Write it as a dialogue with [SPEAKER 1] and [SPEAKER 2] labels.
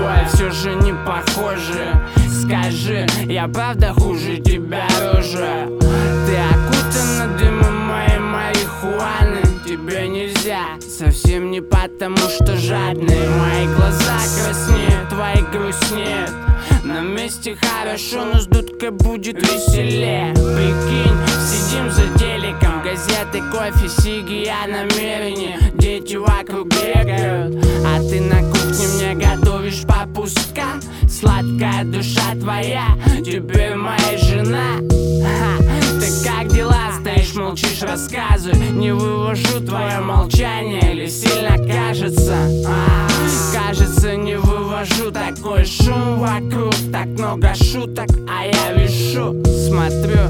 [SPEAKER 1] тобой все же не похожи. Скажи, я правда хуже тебя рожа? Ты окутана дымом моей марихуаны. Тебе нельзя, совсем не потому, что жадный. Мои глаза краснеют, твои грустнеют. На месте хорошо, но с дудкой будет веселее. Прикинь, сидим за телеком, газеты, кофе, сиги, я намерение. Дети вокруг бегают, а ты на кухне мне готовишь по пустка. Сладкая душа твоя, теперь моя жена. Ты как дела? Стоишь, молчишь, рассказывай. Не вывожу твое молчание, или сильно кажется? Кажется, не вывожу. Такой шум вокруг, так много шуток, а я вешу. Смотрю